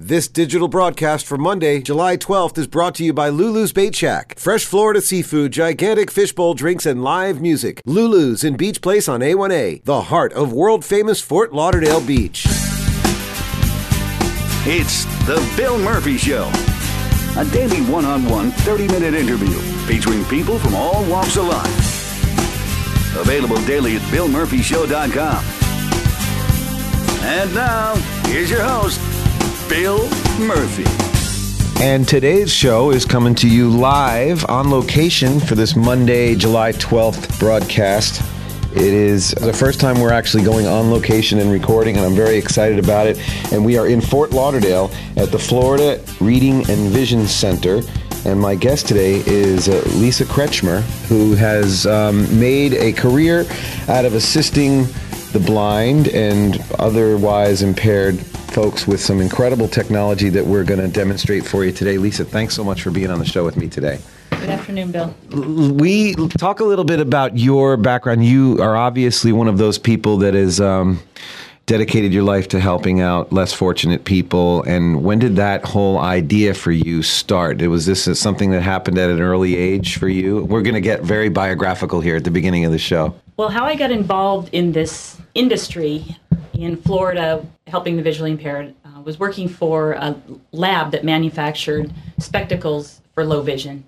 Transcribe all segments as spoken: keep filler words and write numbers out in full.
This digital broadcast for Monday, July twelfth is brought to you by Lulu's Bait Shack. Fresh Florida seafood, gigantic fishbowl drinks, and live music. Lulu's in Beach Place on A one A, the heart of world-famous Fort Lauderdale Beach. It's The Bill Murphy Show, a daily one-on-one thirty-minute interview featuring people from all walks of life. Available daily at bill murphy show dot com. And now, here's your host, Bill Murphy. And today's show is coming to you live on location for this Monday, July twelfth broadcast. It is the first time we're actually going on location and recording, and I'm very excited about it. And we are in Fort Lauderdale at the Florida Reading and Vision Center. And my guest today is uh, Lisa Kretschmer, who has um, made a career out of assisting the blind and otherwise impaired folks with some incredible technology that we're going to demonstrate for you today. Lisa, thanks so much for being on the show with me today. Good afternoon, Bill. We talk a little bit about your background. You are obviously one of those people that has um, dedicated your life to helping out less fortunate people. And when did that whole idea for you start? Was this something that happened at an early age for you? We're going to get very biographical here at the beginning of the show. Well, how I got involved in this industry in Florida, helping the visually impaired, uh, was working for a lab that manufactured spectacles for low vision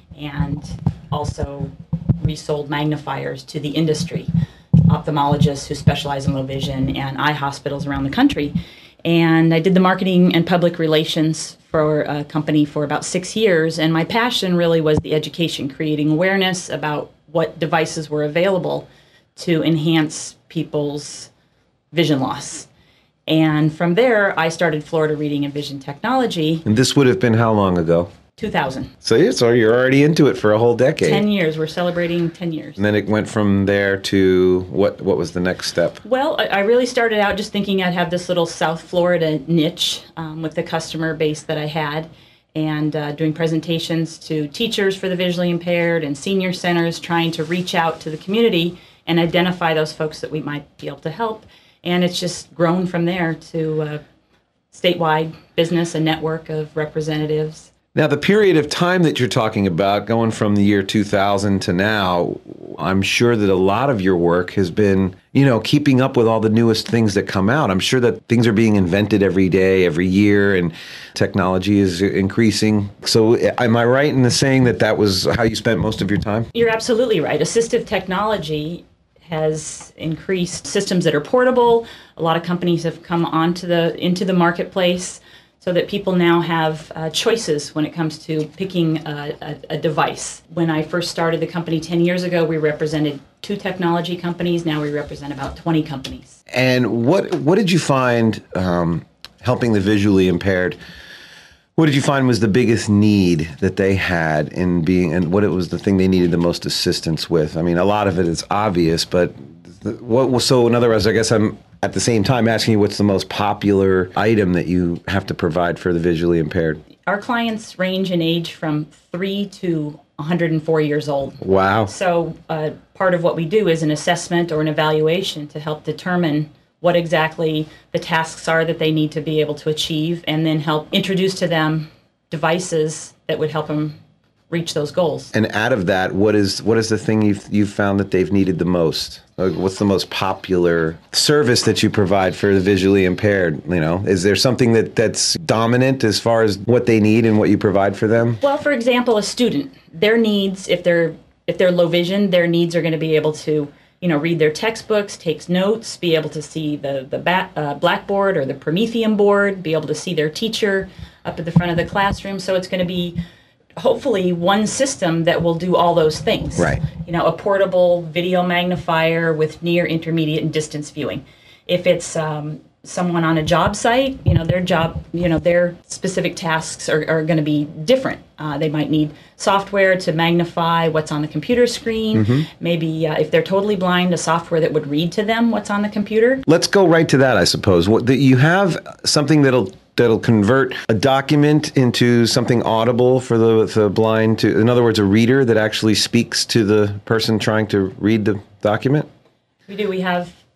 and also resold magnifiers to the industry, ophthalmologists who specialize in low vision and eye hospitals around the country. And I did the marketing and public relations for a company for about six years. And my passion really was the education, creating awareness about what devices were available to enhance people's vision loss. And from there, I started Florida Reading and Vision Technology. And this would have been how long ago? two thousand. So, yeah, so you're already into it for a whole decade. ten years. We're celebrating ten years. And then it went from there to what What was the next step? Well, I, I really started out just thinking I'd have this little South Florida niche um, with the customer base that I had, and uh, doing presentations to teachers for the visually impaired and senior centers, trying to reach out to the community and identify those folks that we might be able to help. And it's just grown from there to a statewide business, a network of representatives. Now, the period of time that you're talking about, going from the year two thousand to now, I'm sure that a lot of your work has been, you know, keeping up with all the newest things that come out. I'm sure that things are being invented every day, every year, and technology is increasing. So am I right in the saying that that was how you spent most of your time? You're absolutely right. Assistive technology has increased systems that are portable. A lot of companies have come onto the into the marketplace, so that people now have uh, choices when it comes to picking a, a, a device. When I first started the company ten years ago, we represented two technology companies. Now we represent about twenty companies. And what what did you find um, helping the visually impaired? What did you find was the biggest need that they had in being, and what it was the thing they needed the most assistance with? I mean, a lot of it is obvious, but what was, so in other words, I guess I'm at the same time asking you what's the most popular item that you have to provide for the visually impaired? Our clients range in age from three to one hundred four years old. Wow. So uh, part of what we do is an assessment or an evaluation to help determine what exactly the tasks are that they need to be able to achieve, and then help introduce to them devices that would help them reach those goals. And out of that, what is what is the thing you've, you've found that they've needed the most? Like, what's the most popular service that you provide for the visually impaired? You know, is there something that, that's dominant as far as what they need and what you provide for them? Well, for example, a student, their needs, if they're if they're low vision, their needs are going to be able to, you know, read their textbooks, take notes, be able to see the the bat, uh, blackboard or the Promethean board, be able to see their teacher up at the front of the classroom. So it's going to be hopefully one system that will do all those things. Right. You know, a portable video magnifier with near, intermediate, and distance viewing. If it's um, someone on a job site, you know, their job, you know, their specific tasks are, are going to be different. Uh, they might need software to magnify what's on the computer screen. Mm-hmm. Maybe uh, if they're totally blind, a software that would read to them what's on the computer. Let's go right to that, I suppose. What, the, you have something that'll that'll convert a document into something audible for the, the blind to, in other words, a reader that actually speaks to the person trying to read the document? We do. We have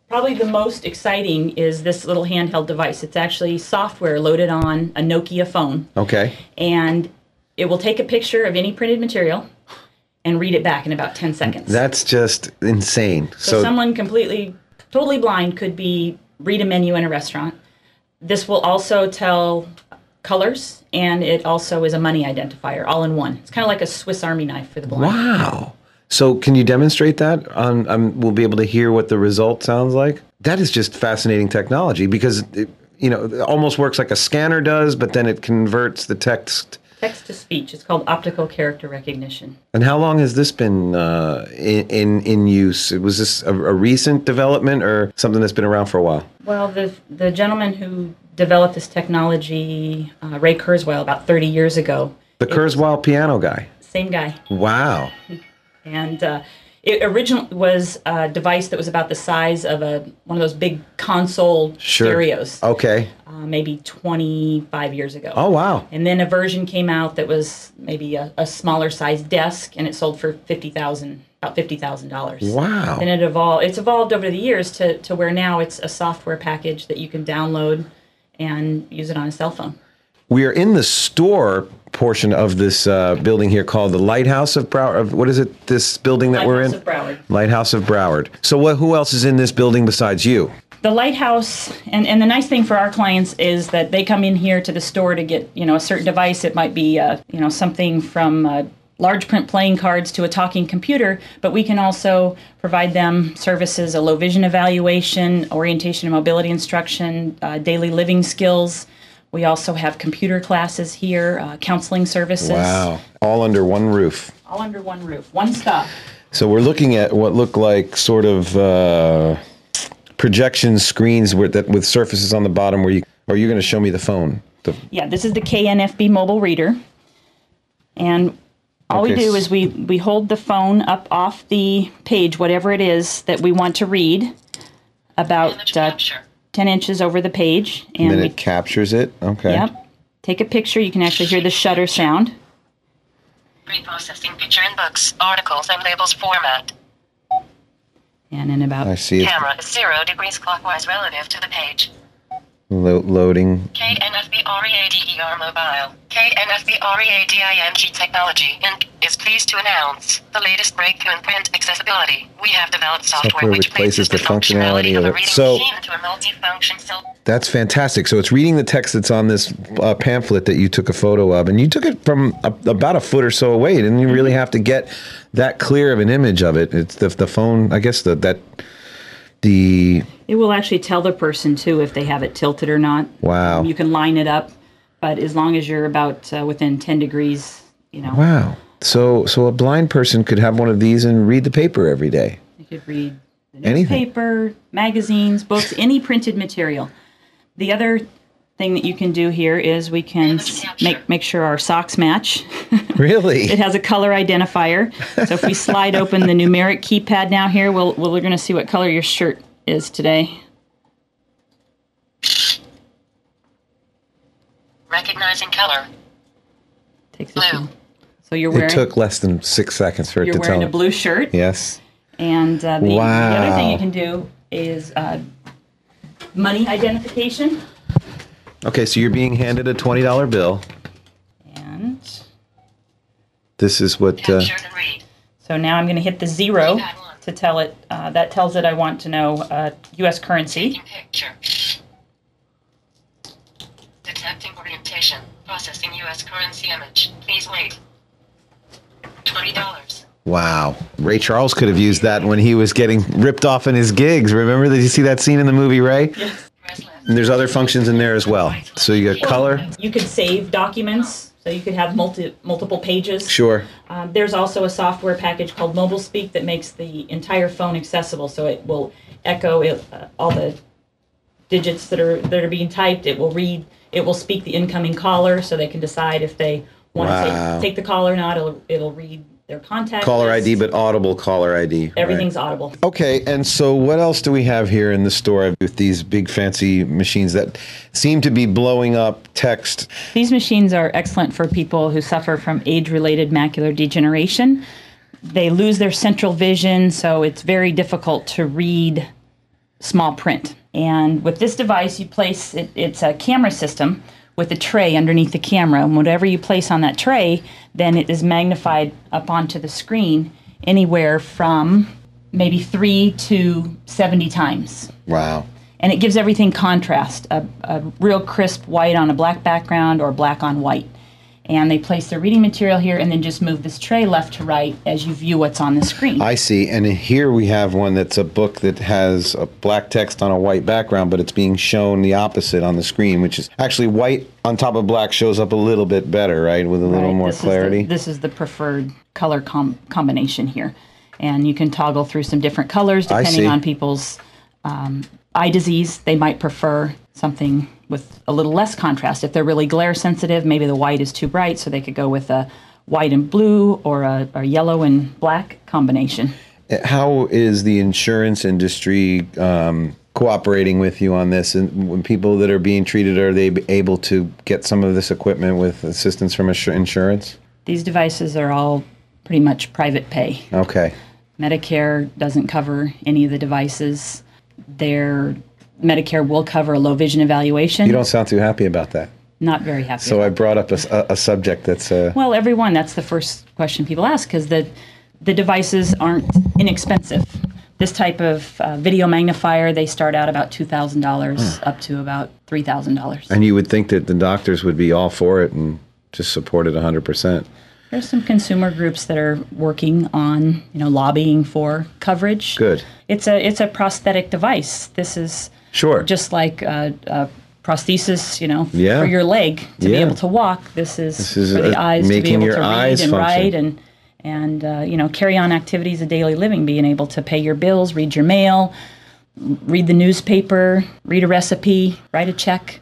Probably the most exciting is this little handheld device. It's actually software loaded on a Nokia phone. Okay. And it will take a picture of any printed material and read it back in about ten seconds. That's just insane. So, So, someone completely, totally blind could be read a menu in a restaurant. This will also tell colors, and it also is a money identifier, all in one. It's kind of like a Swiss Army knife for the blind. wow. So can you demonstrate that? On, um, we'll be able to hear what the result sounds like. That is just fascinating technology because it, you know, it almost works like a scanner does, but then it converts the text. Text to speech. It's called optical character recognition. And how long has this been uh, in, in in use? Was this a, a recent development or something that's been around for a while? Well, the the gentleman who developed this technology, uh, Ray Kurzweil, about thirty years ago. The Kurzweil piano guy. Same guy. Wow. And uh, it originally was a device that was about the size of a one of those big console Sure. stereos, Okay. uh, maybe twenty-five years ago. Oh, wow. And then a version came out that was maybe a, a smaller size desk, and it sold for fifty thousand, about fifty thousand dollars. Wow. And it evolved. It's evolved over the years to to where now it's a software package that you can download and use it on a cell phone. We are in the store portion of this uh, building here called the Lighthouse of Broward. What is it, this building that we're in? Lighthouse of Broward. Lighthouse of Broward. So what? Who else is in this building besides you? The Lighthouse, and, and the nice thing for our clients is that they come in here to the store to get, you know, a certain device. It might be, uh, you know, something from uh, large print playing cards to a talking computer, but we can also provide them services, a low vision evaluation, orientation and mobility instruction, uh, daily living skills. We also have computer classes here, uh, counseling services. Wow. All under one roof. All under one roof, one stop. So we're looking at what look like sort of uh, projection screens with, that, with surfaces on the bottom where you, or you're going to show me the phone. The, Yeah, this is the K N F B mobile reader. And all Okay, we do s- is we, we hold the phone up off the page, whatever it is that we want to read, about uh, ten inches over the page. and And then we, it captures it. Okay. yep, take a picture. You can actually hear the shutter sound. Pre-processing picture in books, articles, and labels format. And in about I see it Camera is zero degrees clockwise relative to the page. lo- loading. K N F B R E A D E R Mobile. K N F B R E A D I N G Technology Incorporated is pleased to announce the latest breakthrough in print accessibility. We have developed software, Software which replaces places the the functionality functionality of of a it. reading So- machine into a multifunction cell. That's fantastic. So it's reading the text that's on this uh, pamphlet that you took a photo of, and you took it from a, about a foot or so away. Didn't you really have to get that clear of an image of it? It's the the phone. I guess the that the It will actually tell the person, too, if they have it tilted or not. Wow. Um, you can line it up, but as long as you're about uh, within ten degrees, you know, wow. So so a blind person could have one of these and read the paper every day. you could read the Anything. newspaper, magazines, books, any printed material. The other thing that you can do here is we can s- make make sure our socks match. Really? It has a color identifier. So if we slide open the numeric keypad now here, we'll, we'll, we're going to see what color your shirt is today. Recognizing color. Takes a Blue. few- So you're It wearing took less than six seconds for it you're to wearing tell. a blue shirt. Yes. And uh, the, the other thing Wow. you can do is uh, money identification. Okay, so you're being handed a twenty dollar bill. And This is what. Uh, Capture and read. so now I'm going to hit the zero to tell it. Uh, that tells it I want to know uh, U S currency. Taking picture. Detecting orientation. Processing U S currency image. Please wait. Twenty dollars. Wow. Ray Charles could have used that when he was getting ripped off in his gigs. Remember? Did you see that scene in the movie, Ray? Yes. Press left. And there's other functions in there as well. So you got color. You could save documents, so you could have multi, multiple pages. Sure. Um, there's also a software package called Mobile Speak that makes the entire phone accessible, so it will echo it, uh, all the digits that are that are being typed. It will read. It will speak the incoming caller, so they can decide if they want to Wow. take, take the call or not. It'll it'll read their contact. Caller I D, list. but audible caller I D. Everything's Right. audible. Okay, and so what else do we have here in the store with these big fancy machines that seem to be blowing up text? These machines are excellent for people who suffer from age-related macular degeneration. They lose their central vision, so it's very difficult to read small print. And with this device, you place it, it's a camera system with a tray underneath the camera. And whatever you place on that tray, then it is magnified up onto the screen anywhere from maybe three to seventy times. Wow. And it gives everything contrast, a, a real crisp white on a black background or black on white. And they place their reading material here and then just move this tray left to right as you view what's on the screen. I see. And here we have one that's a book that has a black text on a white background, but it's being shown the opposite on the screen, which is actually white on top of black shows up a little bit better, right, with a little Right. more This clarity. Is the, this is the preferred color com- combination here. And you can toggle through some different colors I depending see. on people's um, eye disease. They might prefer something with a little less contrast. If they're really glare sensitive, maybe the white is too bright, so they could go with a white and blue or a, a yellow and black combination. How is the insurance industry um, cooperating with you on this? And when people that are being treated, are they able to get some of this equipment with assistance from insur- insurance? These devices are all pretty much private pay. Okay. Medicare doesn't cover any of the devices. Their Medicare will cover a low vision evaluation. You don't sound too happy about that. Not very happy. So about I brought up a, a, a subject that's... Uh, Well, everyone, that's the first question people ask, because the, the devices aren't inexpensive. This type of uh, video magnifier, they start out about two thousand dollars up to about three thousand dollars. and you would think that the doctors would be all for it and just support it one hundred percent. There's some consumer groups that are working on, you know, lobbying for coverage. Good. It's a it's a prosthetic device. This is Sure. just like a, a prosthesis, you know, Yeah. for your leg to be Yeah. able to walk. This is, This is, for the uh, eyes to be making able your to read eyes and function. write and and uh, you know, carry on activities of daily living, being able to pay your bills, read your mail, read the newspaper, read a recipe, write a check.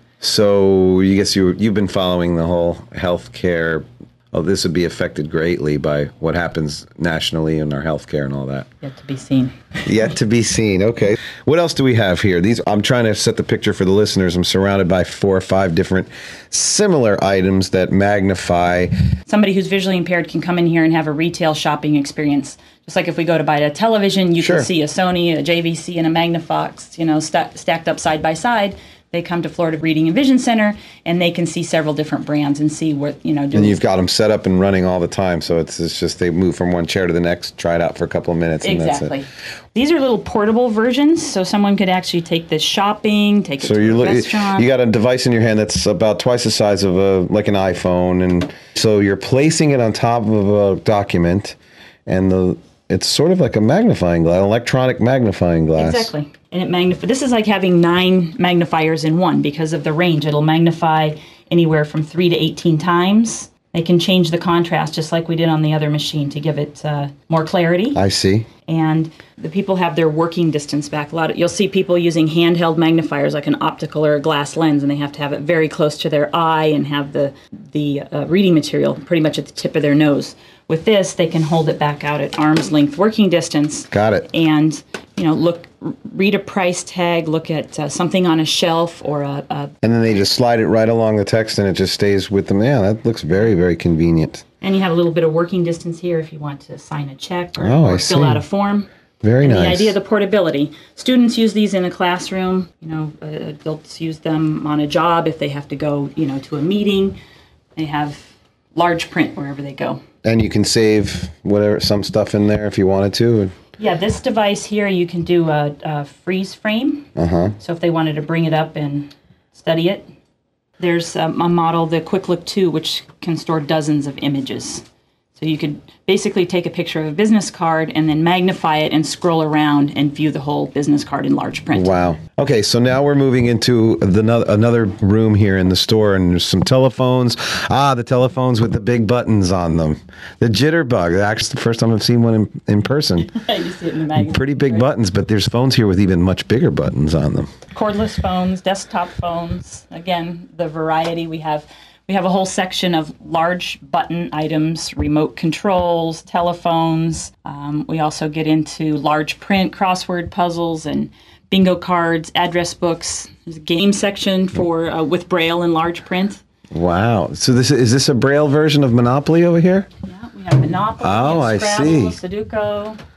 So you guess you you've been following the whole healthcare. Oh, this would be affected greatly by what happens nationally in our healthcare and all that. Yet to be seen. Yet to be seen. Okay. What else do we have here? These I'm trying to set the picture for the listeners. I'm surrounded by four or five different similar items that magnify. Somebody who's visually impaired can come in here and have a retail shopping experience. Just like if we go to buy a television, you Sure. can see a Sony, a J V C, and a Magnafox, you know, sta- stacked up side by side. They come to Florida Reading and Vision Center, and they can see several different brands and see what, you know, do. And you've got them set up and running all the time. So it's, it's just they move from one chair to the next, try it out for a couple of minutes, and Exactly. that's it. These are little portable versions, so someone could actually take this shopping, take it So to you're a look, restaurant. you got a device in your hand that's about twice the size of a like an iPhone, and so you're placing it on top of a document, and the it's sort of like a magnifying glass, electronic magnifying glass. Exactly. And it magnif- This is like having nine magnifiers in one because of the range. It'll magnify anywhere from three to eighteen times. They can change the contrast just like we did on the other machine to give it uh, more clarity. I see. And the people have their working distance back. A lot of, you'll see people using handheld magnifiers like an optical or a glass lens, and they have to have it very close to their eye and have the the uh, reading material pretty much at the tip of their nose. With this, they can hold it back out at arm's length working distance. Got it. And, you know, look, read a price tag, look at uh, something on a shelf or a, a And then they just slide it right along the text, and it just stays with them. Yeah, that looks very, very convenient. and you have a little bit of working distance here if you want to sign a check or, Oh, I or fill see. out a form. Very And nice. the idea of the portability. Students use these in a classroom. You know, uh, adults use them on a job if they have to go, you know, to a meeting. They have large print wherever they go. And you can save whatever some stuff in there if you wanted to. Yeah, this device here, you can do a, a freeze frame. Uh-huh. So if they wanted to bring it up and study it. There's um, a model, the Quick Look two, which can store dozens of images. So you could basically take a picture of a business card and then magnify it and scroll around and view the whole business card in large print. Wow. Okay, so now we're moving into the no- another room here in the store, and there's some telephones. Ah, the telephones with the big buttons on them. The Jitterbug. Actually, the first time I've seen one in, in person. You see it in the magazine. Pretty big buttons, but there's phones here with even much bigger buttons on them. Cordless phones, desktop phones. Again, the variety we have. We have a whole section of large button items, remote controls, telephones. Um, we also get into large print, crossword puzzles, and bingo cards, address books. There's a game section for uh, with Braille and large print. Wow. So this is this a Braille version of Monopoly over here? Yeah, we have Monopoly, Oh, we I have Scrabble, see. Sudoku.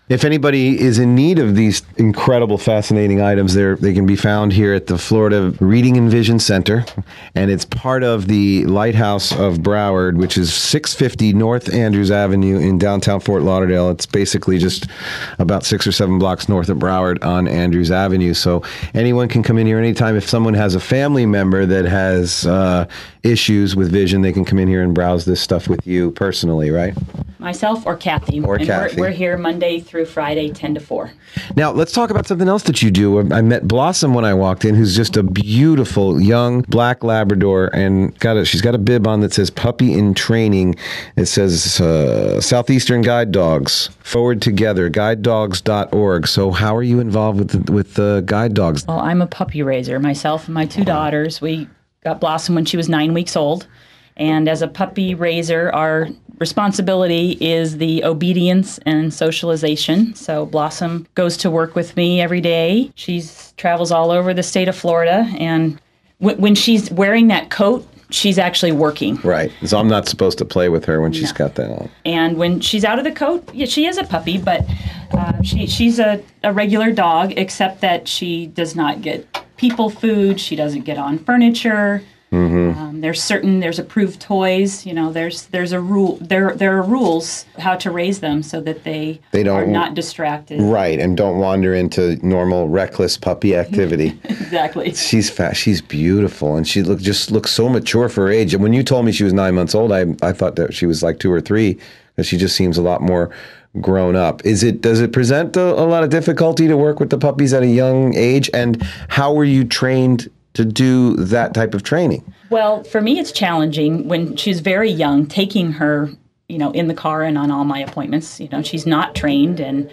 If anybody is in need of these incredible, fascinating items, they're, they can be found here at the Florida Reading and Vision Center, and it's part of the Lighthouse of Broward, which is six fifty North Andrews Avenue in downtown Fort Lauderdale. It's basically just about six or seven blocks north of Broward on Andrews Avenue. So anyone can come in here anytime. If someone has a family member that has uh, issues with vision, they can come in here and browse this stuff with you personally, right? Myself or Kathy. Or and Kathy. We're, we're here Monday through Friday, ten to four. Now, let's talk about something else that you do. I met Blossom when I walked in, who's just a beautiful young black Labrador, and got a, she's got a bib on that says Puppy in Training. It says uh, Southeastern Guide Dogs, Forward Together, guide dogs dot org. So how are you involved with the, with the guide dogs? Well, I'm a puppy raiser. Myself and my two daughters, we got Blossom when she was nine weeks old. And as a puppy raiser, our responsibility is the obedience and socialization. So Blossom goes to work with me every day. She travels all over the state of Florida. And w- when she's wearing that coat, she's actually working. Right. So I'm not supposed to play with her when she's No. got that on. And when she's out of the coat, yeah, she is a puppy, but uh, she she's a, a regular dog, except that she does not get people food. She doesn't get on furniture. Mm-hmm. Um, there's certain there's approved toys. You know, there's there's a rule. There there are rules how to raise them so that they, They don't- are not distracted. Right, and don't wander into normal reckless puppy activity. Exactly. She's fat. She's beautiful, and she look just looks so mature for her age. And when you told me she was nine months old, I I thought that she was like two or three, because she just seems a lot more grown up. Is it does it present a, a lot of difficulty to work with the puppies at a young age? And how were you trained to do that type of training? Well, for me, it's challenging when she's very young, taking her, you know, in the car and on all my appointments. You know, she's not trained, and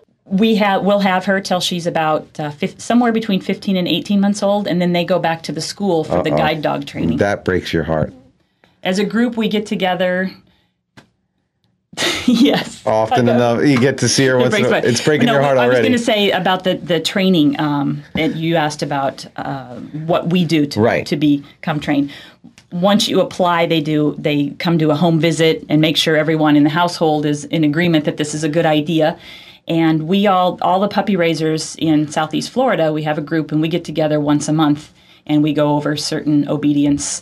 we have we'll have her till she's about uh, fif- somewhere between fifteen and eighteen months old, and then they go back to the school for the guide dog training. That breaks your heart. As a group, we get together. Yes. Often enough, you get to see her once. breaks in a- my- It's breaking No, your heart I was already. going to say about the, the training um, that you asked about, uh, what we do to, Right. to become trained. Once you apply, they do. They come to a home visit and make sure everyone in the household is in agreement that this is a good idea. And we all, all the puppy raisers in Southeast Florida, we have a group and we get together once a month and we go over certain obedience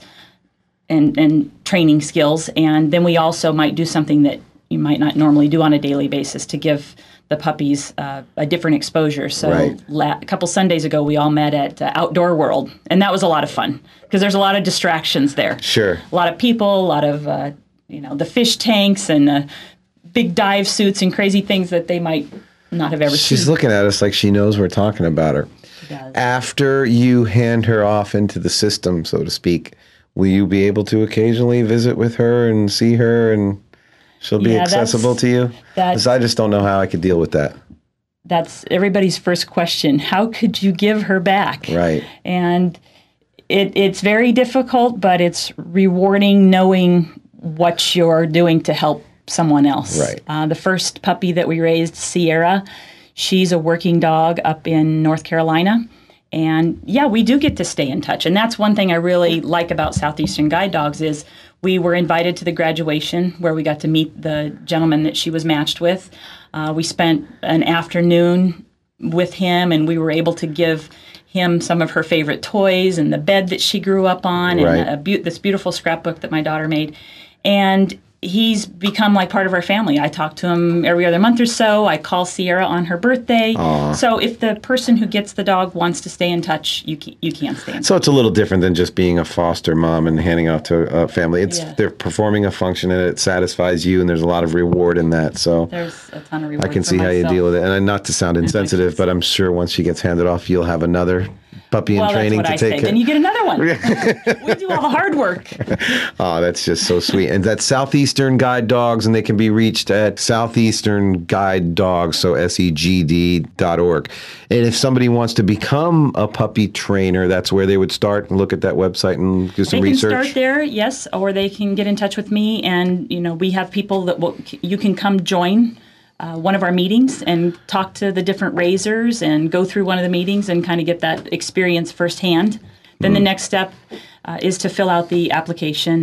and, and training skills. And then we also might do something that you might not normally do on a daily basis to give the puppies uh, a different exposure. So Right. la- a couple Sundays ago, we all met at uh, Outdoor World, and that was a lot of fun because there's a lot of distractions there. Sure. A lot of people, a lot of, uh, you know, the fish tanks and uh, big dive suits and crazy things that they might not have ever She's seen. looking at us like she knows we're talking about her. does. After you hand her off into the system, so to speak, will you be able to occasionally visit with her and see her, and she'll be Yeah, that's- accessible to you? that's- 'Cause I just don't know how I could deal with that. That's everybody's first question. How could you give her back? Right. And it, it's very difficult, but it's rewarding knowing what you're doing to help someone else. Right. Uh, the first puppy that we raised, Sierra, she's a working dog up in North Carolina. And yeah, we do get to stay in touch. And that's one thing I really like about Southeastern Guide Dogs is we were invited to the graduation where we got to meet the gentleman that she was matched with. Uh, we spent an afternoon with him, and we were able to give him some of her favorite toys and the bed that she grew up on, Right. and a be- this beautiful scrapbook that my daughter made. And he's become like part of our family. I talk to him every other month or so. I call Sierra on her birthday. So if the person who gets the dog wants to stay in touch, you can, you can stay in touch. So it's a little different than just being a foster mom and handing off to a family. It's Yeah. they're performing a function and it satisfies you, and there's a lot of reward in that. So There's a ton of reward I can for see how you myself. deal with it. And not to sound insensitive, but I'm sure once she gets handed off, you'll have another puppy in Well, training that's to what I take say. care. Then you get another one. We do all the hard work. Oh, that's just so sweet. And that's Southeastern Guide Dogs, and they can be reached at Southeastern Guide Dogs, so S E G D dot org. And if somebody wants to become a puppy trainer, that's where they would start and look at that website and do some They can research. start there, yes, or they can get in touch with me, and you know we have people that will. You can come join uh, one of our meetings and talk to the different raisers and go through one of the meetings and kind of get that experience firsthand. Then the next step uh, is to fill out the application and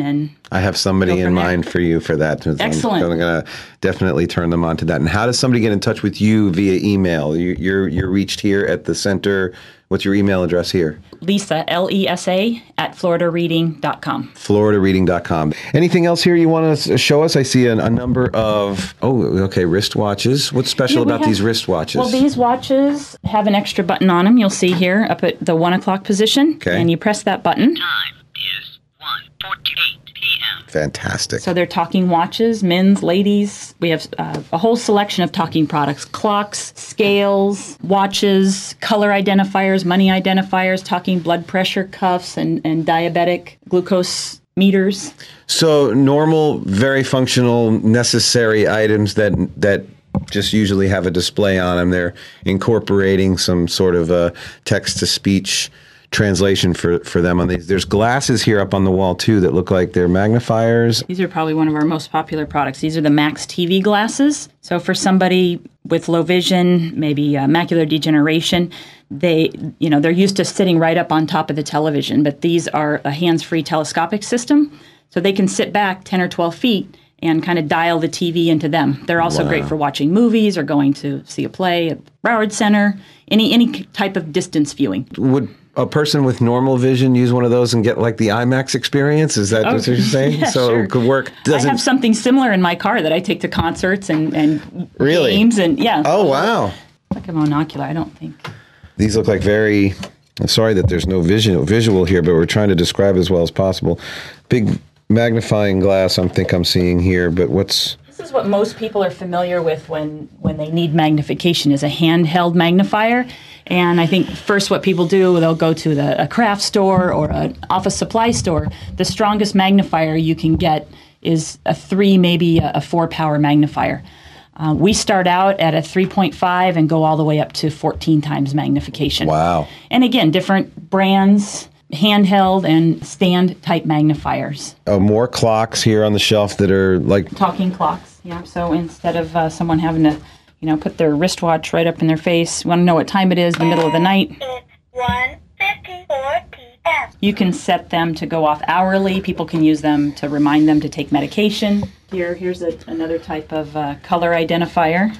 I have somebody Go in from there. mind for you for that. So Excellent. I'm, I'm going to definitely turn them on to that. And how does somebody get in touch with you via email? You, you're you're reached here at the center. What's your email address here? Lisa, L E S A, at florida reading dot com. florida reading dot com. Anything else here you want to show us? I see a, a number of, oh, okay, wristwatches. What's special Yeah, we about have- these wristwatches? Well, these watches have an extra button on them. You'll see here up at the one o'clock position. Okay. And you press that button. Time is one forty-eight p.m. Fantastic. So they're talking watches, men's, ladies. We have uh, a whole selection of talking products: clocks, scales, watches, color identifiers, money identifiers, talking blood pressure cuffs, and, and diabetic glucose meters. So normal, very functional, necessary items that that just usually have a display on them. They're incorporating some sort of a text-to-speech translation for, for them on these. There's glasses here up on the wall too that look like they're magnifiers. These are probably one of our most popular products. These are the Max T V glasses. So for somebody with low vision, maybe uh, macular degeneration, they, you know, they're used to sitting right up on top of the television, but these are a hands-free telescopic system. So they can sit back ten or twelve feet and kind of dial the T V into them. They're also Wow. great for watching movies or going to see a play at Broward Center, any any type of distance viewing. Would a person with normal vision use one of those and get like the IMAX experience? Is that what you're saying? Yeah, so sure. it could work. I Doesn't have something similar in my car that I take to concerts and, and Really? games and yeah. Oh, wow. Like a monocular, I don't think. These look like very, I'm sorry that there's no vision, visual here, but we're trying to describe as well as possible. Big magnifying glass I think I'm seeing here, but what's... This is what most people are familiar with when, when they need magnification, is a handheld magnifier. And I think first what people do, they'll go to the, a craft store or an office supply store. The strongest magnifier you can get is a three, maybe a, a four power magnifier. Uh, we start out at a three point five and go all the way up to fourteen times magnification. Wow. And again, different brands, handheld and stand type magnifiers. Oh, more clocks here on the shelf that are like... Talking clocks, yeah. So instead of uh, someone having to, you know, put their wristwatch right up in their face, want to know what time it is in the middle of the night, It's one fifty-four p.m. you can set them to go off hourly. People can use them to remind them to take medication. Here, here's a, another type of uh, color identifier.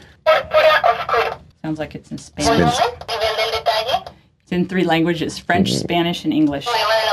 Sounds like it's in Spanish. It's in three languages: French, Spanish, and English.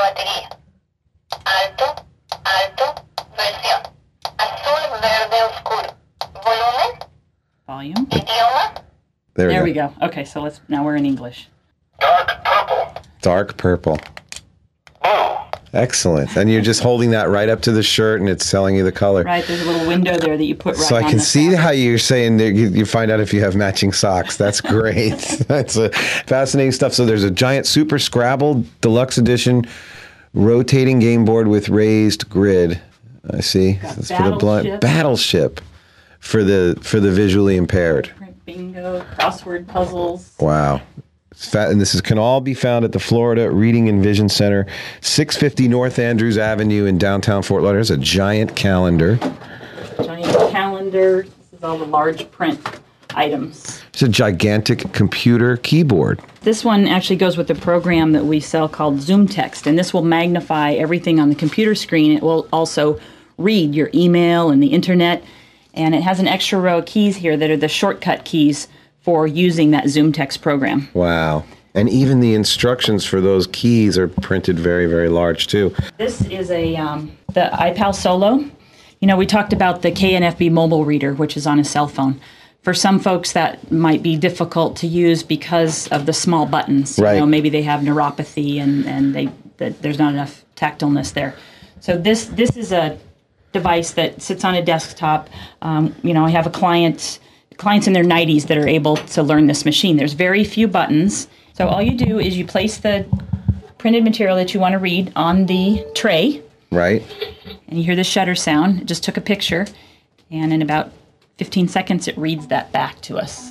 Alto, alto, versión. Azul, verde, oscuro. Volumen, Volume. idioma, There, There we we go. go. Okay, so let's now we're in English. dark purple, Dark purple. blue, Excellent. And you're just holding that right up to the shirt and it's telling you the color. Right, there's a little window there that you put right So I on can the see fabric. how you're saying that you, you find out if you have matching socks. That's great. That's a fascinating stuff. So there's a giant Super Scrabble Deluxe Edition rotating game board with raised grid. I see. That's for the blind Battleship. battleship for the for the visually impaired. Bingo, crossword puzzles. Wow. It's fat, and this is, can all be found at the Florida Reading and Vision Center, six fifty North Andrews Avenue in downtown Fort Lauderdale. There's a giant calendar. Giant calendar. This is all the large print items. It's a gigantic computer keyboard. This one actually goes with the program that we sell called Zoom Text, and this will magnify everything on the computer screen. It will also read your email and the internet, and it has an extra row of keys here that are the shortcut keys for using that Zoom Text program. Wow. And even the instructions for those keys are printed very, very large, too. This is a um, the iPal Solo. You know, we talked about the K N F B mobile reader, which is on a cell phone. For some folks, that might be difficult to use because of the small buttons. Right. You know, maybe they have neuropathy and, and they that there's not enough tactileness there. So this this is a device that sits on a desktop. Um, you know, I have a client, clients in their nineties that are able to learn this machine. There's very few buttons. So all you do is you place the printed material that you want to read on the tray, Right? and you hear the shutter sound. It just took a picture, and in about fifteen seconds, it reads that back to us.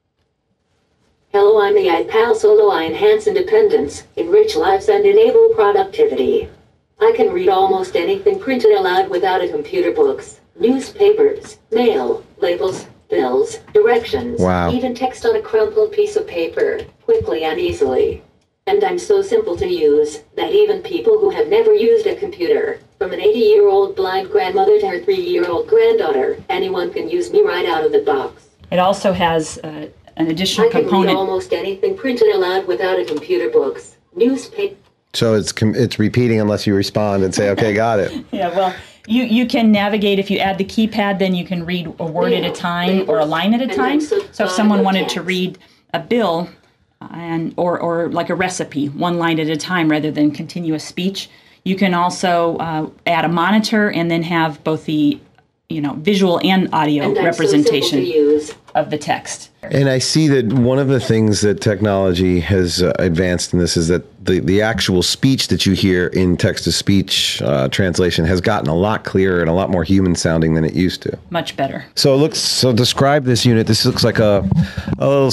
Hello, I'm the iPal Solo. I enhance independence, enrich lives, and enable productivity. I can read almost anything printed aloud without a computer. Books, newspapers, mail, labels, bills, directions, Wow. even text on a crumpled piece of paper, quickly and easily. And I'm so simple to use that even people who have never used a computer, from an eighty-year-old blind grandmother to her three-year-old granddaughter, anyone can use me right out of the box. It also has uh, an additional I can component. read almost anything printed aloud without a computer books, newspaper. So it's com- it's repeating unless you respond and say, okay, got it. Yeah, well, you, you can navigate. If you add the keypad, then you can read a word at a time or a line at a time. So if someone wanted to read a bill and or, or like a recipe, one line at a time rather than continuous speech, you can also uh, add a monitor and then have both the you know visual and audio And I'm representation so simple to use. of the text. And I see that one of the things that technology has uh, advanced in this is that the, the actual speech that you hear in text-to-speech uh, translation has gotten a lot clearer and a lot more human-sounding than it used to. Much better. So it looks. So describe this unit. This looks like a a little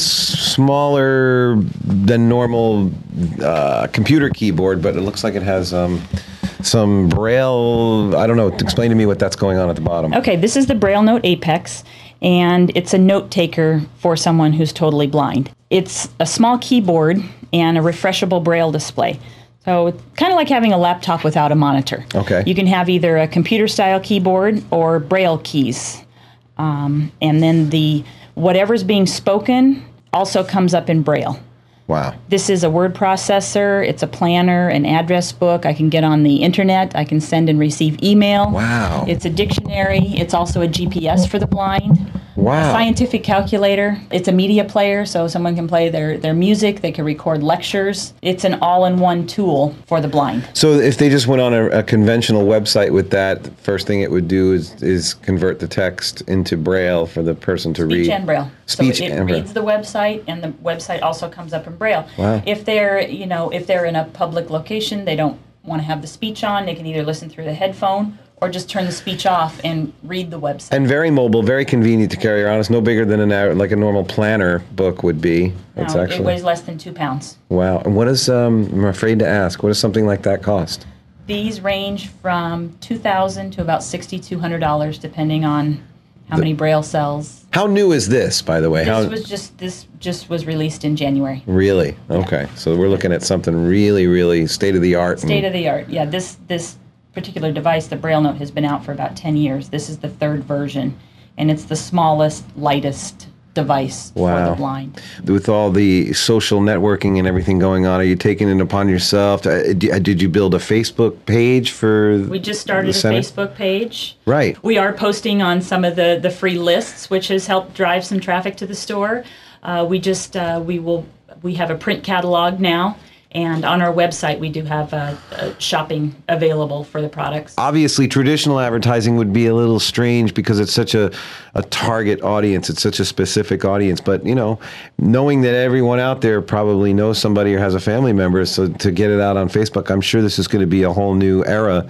smaller than normal uh, computer keyboard, but it looks like it has um, some Braille. I don't know. Explain to me what that's going on at the bottom. Okay, this is the Braille Note Apex, and it's a note taker for someone who's totally blind. It's a small keyboard and a refreshable Braille display. So it's kind of like having a laptop without a monitor. Okay. You can have either a computer-style keyboard or Braille keys. Um, and then the whatever's being spoken also comes up in Braille. Wow. This is a word processor, it's a planner, an address book. I can get on the internet, I can send and receive email. Wow. It's a dictionary, it's also a G P S for the blind. Wow. A scientific calculator. It's a media player, so someone can play their, their music, they can record lectures. It's an all-in-one tool for the blind. So if they just went on a, a conventional website with that, the first thing it would do is is convert the text into Braille for the person to read. Speech and Braille. Speech so it and Braille. reads the website, and the website also comes up in Braille. Wow. If they're, you know, if they're in a public location, they don't want to have the speech on, they can either listen through the headphone or just turn the speech off and read the website. And very mobile, very convenient to carry around. It's no bigger than an hour, like a normal planner book would be. That's No, actually it weighs less than two pounds. wow. And what is? Um, I'm afraid to ask. What does something like that cost? These range from two thousand dollars to about six thousand two hundred dollars, depending on how many Braille cells. How new is this, by the way? This How was just this just was released in January. really? Okay, so we're looking at something really, really state of the art. State of the art. Yeah, this this particular device, the Braille Note, has been out for about ten years. This is the third version, and it's the smallest, lightest device for Wow. the blind. With all the social networking and everything going on, are you taking it upon yourself? Uh, d- uh, Did you build a Facebook page for? We just started the a center? Facebook page. Right. We are posting on some of the, the free lists, which has helped drive some traffic to the store. Uh, we just uh, we will we have a print catalog now, and on our website we do have uh, uh, shopping available for the products. Obviously, traditional advertising would be a little strange because it's such a, a target audience. It's such a specific audience. But, you know, knowing that everyone out there probably knows somebody or has a family member, so to get it out on Facebook, I'm sure this is going to be a whole new era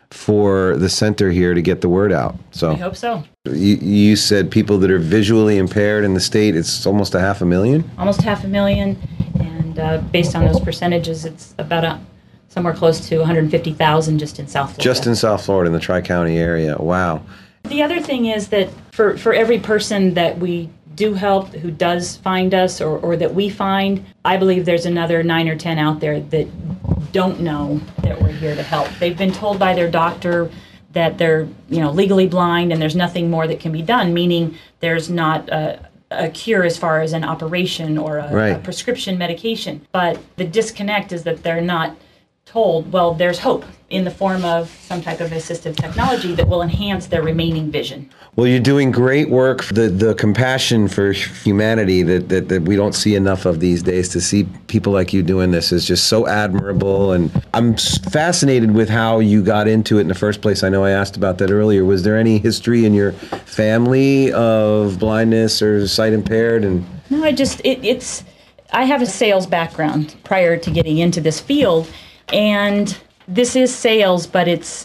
for the center here to get the word out. So I hope so. you, you said people that are visually impaired in the state, it's almost a half a million? Almost half a million, and uh, based on those percentages, it's about a, somewhere close to one hundred fifty thousand just in South Florida. Just in South Florida, in the Tri-County area. Wow. The other thing is that for, for every person that we do help who does find us or, or that we find, I believe there's another nine or ten out there that don't know that we're here to help. They've been told by their doctor that they're, you know, legally blind and there's nothing more that can be done, meaning there's not a, a cure as far as an operation or a, Right. a prescription medication. But the disconnect is that they're not told, well, there's hope in the form of some type of assistive technology that will enhance their remaining vision. Well, you're doing great work. The the compassion for humanity that, that, that we don't see enough of these days, to see people like you doing this is just so admirable. And I'm s- fascinated with how you got into it in the first place. I know I asked about that earlier. Was there any history in your family of blindness or sight impaired? And No, I just, it, it's, I have a sales background prior to getting into this field, and this is sales, but it's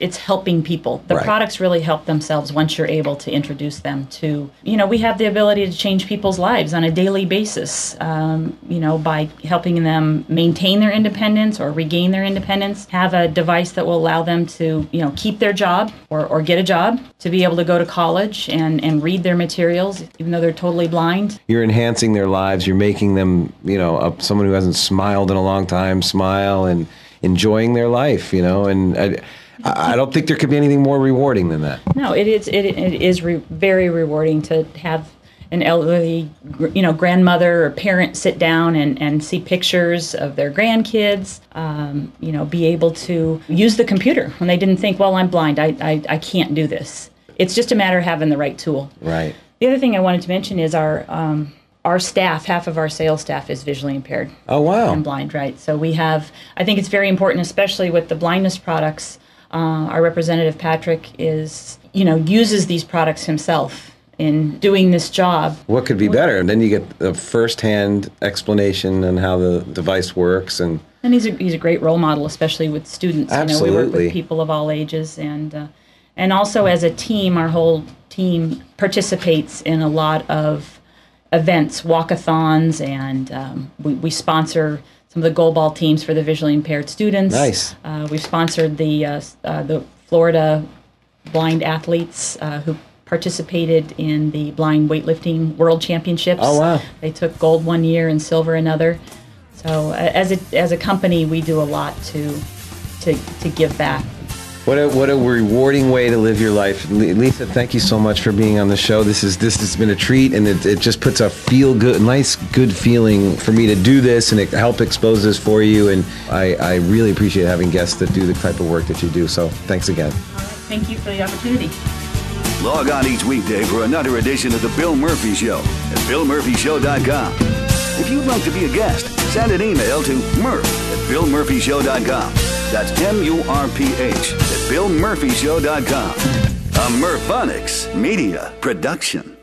it's helping people. The Right. products really help themselves once you're able to introduce them to, you know, we have the ability to change people's lives on a daily basis, um, you know, by helping them maintain their independence or regain their independence, have a device that will allow them to, you know, keep their job or, or get a job, to be able to go to college and, and read their materials, even though they're totally blind. You're enhancing their lives. You're making them, you know, a, someone who hasn't smiled in a long time, smile and enjoying their life, you know, and I, I don't think there could be anything more rewarding than that. No, it is it, it is re- very rewarding to have an elderly, you know, grandmother or parent sit down and, and see pictures of their grandkids, um, you know, be able to use the computer when they didn't think, well, I'm blind, I, I, I can't do this. It's just a matter of having the right tool. Right. The other thing I wanted to mention is our um, our staff, half of our sales staff is visually impaired. Oh, wow. And blind, right? So we have, I think it's very important, especially with the blindness products. Uh, our representative, Patrick, is, you know, uses these products himself in doing this job. What could be better? And then you get a first-hand explanation on how the device works. And And he's a, he's a great role model, especially with students. Absolutely. You know, we work with people of all ages. And, uh, and also as a team, our whole team participates in a lot of events, walkathons, and um, we, we sponsor some of the goalball teams for the visually impaired students. Nice. Uh, we've sponsored the uh, uh, the Florida blind athletes uh, who participated in the blind weightlifting world championships. Oh, wow. They took gold one year and silver another. So uh, as a as a company, we do a lot to to to give back. What a what a rewarding way to live your life, Lisa. Thank you so much for being on the show. This is this has been a treat, and it, it just puts a feel good, nice, good feeling for me to do this and it help expose this for you. And I, I really appreciate having guests that do the type of work that you do. So thanks again. All right, thank you for the opportunity. Log on each weekday for another edition of The Bill Murphy Show at bill murphy show dot com. If you'd like to be a guest, send an email to murph at bill murphy show dot com. That's M U R P H at bill murphy show dot com. A Murphonics Media Production.